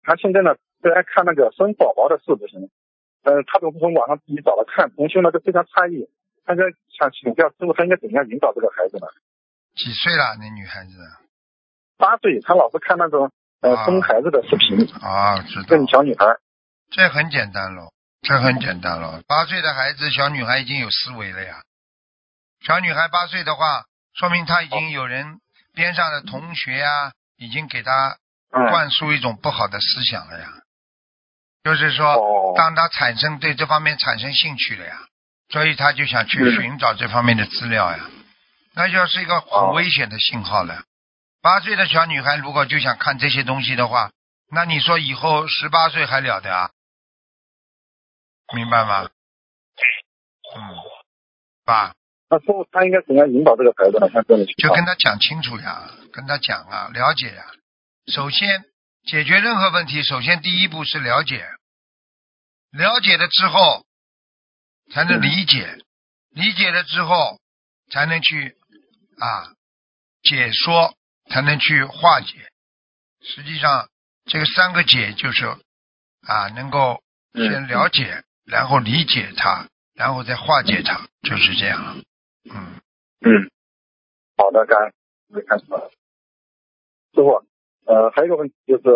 他现在呢最爱看那个生宝宝的视频，他都从网上自己找了看，同学呢都非常诧异，他就想请教师傅，他应该怎样引导这个孩子呢？ 几岁了？那女孩子 8岁，他老是看那种生孩子的视频。 知道。 这小女孩， 这很简单咯，8岁的孩子，小女孩已经有思维了呀。小女孩8岁的话，说明她已经有人边上的同学呀，已经给她灌输一种不好的思想了呀。就是说，当她对这方面产生兴趣了呀，所以她就想去寻找这方面的资料呀。那就是一个很危险的信号了。8岁的小女孩如果就想看这些东西的话，那你说以后18岁还了得啊？明白吗？爸。 那师傅他应该怎样引导这个孩子呢？ 就跟他讲清楚呀，跟他讲啊，了解呀。首先解决任何问题，首先第一步是了解，了解了之后才能理解，理解了之后才能去解说，才能去化解。实际上这个3个解就是能够先了解，然后理解它，然后再化解它，就是这样。 好的，感恩师傅。还有一个问题就是